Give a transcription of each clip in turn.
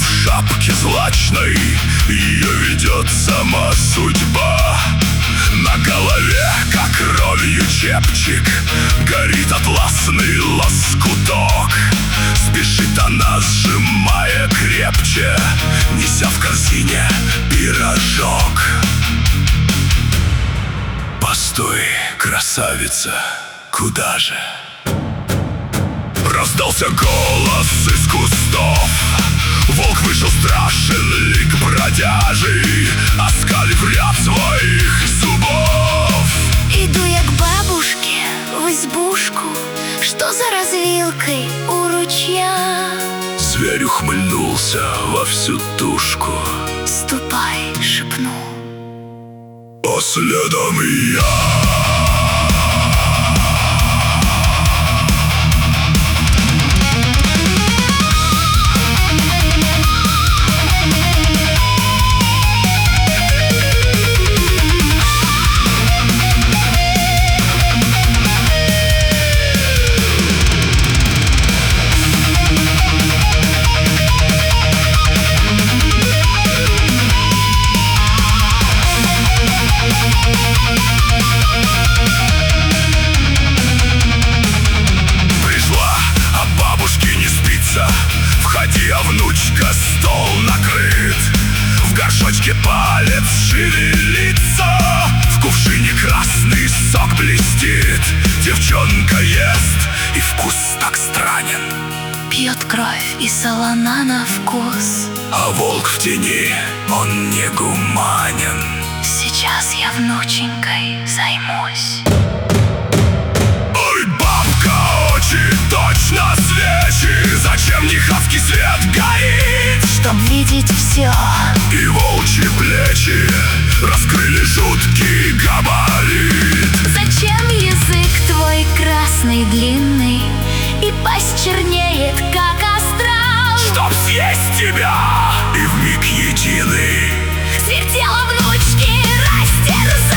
в шапке злачной, ее ведет сама судьба. На голове, как кровью чепчик, горит атласный лоскуток. Спешит она, сжимая крепче, неся в корзине пирожок. Постой, красавица, куда же? Раздался голос из кустов. Волк вышел страшен, лик бродяжий, оскалив ряд своих зубов. Иду я к бабушке в избушку, что за развилкой у ручья. Зверь ухмыльнулся во всю тушку. Ступай, шепнул, а следом и я. Входи, а внучка, стол накрыт. В горшочке палец шевелится, в кувшине красный сок блестит. Девчонка ест, и вкус так странен. пьет кровь и солона на вкус. А волк в тени, он не гуманен. Сейчас я внученькой займусь. Ой, бабка, очень точно свечи. Зачем нехавский свет горит? Чтоб видеть все. И волчьи плечи раскрыли жуткий габарит. Зачем язык твой красный длинный и пасть чернеет, как астрал? Чтоб съесть тебя и вмиг единый зверь тело внучки растерзал.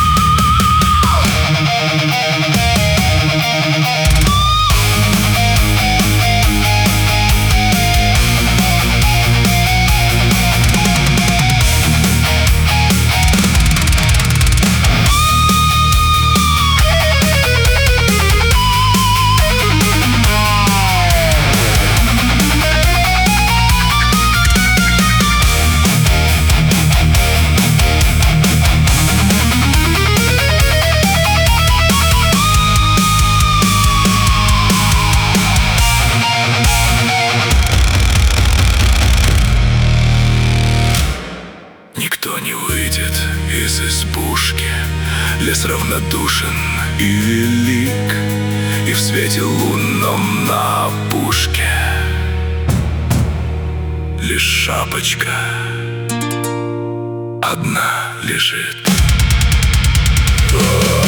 Никто не выйдет из избушки. Лес равнодушен и велик, и в свете лунном на опушке лишь шапочка одна лежит.